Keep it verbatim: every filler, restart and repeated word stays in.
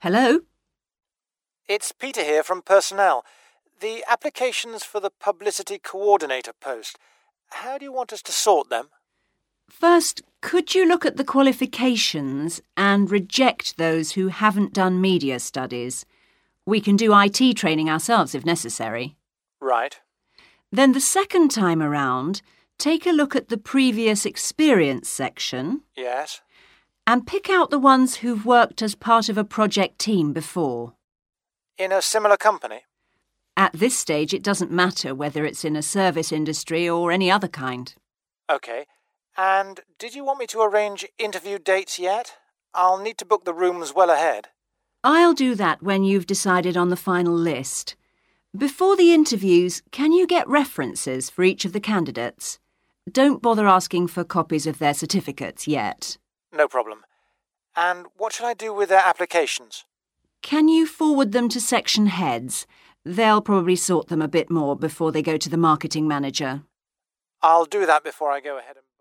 Hello? It's Peter here from Personnel. The applications for the publicity coordinator post. How do you want us to sort them? First, could you look at the qualifications and reject those who haven't done media studies? We can do I T training ourselves if necessary. Right. Then the second time around, take a look at the previous experience section. Yes. And pick out the ones who've worked as part of a project team before. In a similar company? At this stage, it doesn't matter whether it's in a service industry or any other kind. OK. And did you want me to arrange interview dates yet? I'll need to book the rooms well ahead. I'll do that when you've decided on the final list. Before the interviews, can you get references for each of the candidates? Don't bother asking for copies of their certificates yet. No problem. And what should I do with their applications? Can you forward them to section heads? They'll probably sort them a bit more before they go to the marketing manager. I'll do that before I go ahead and...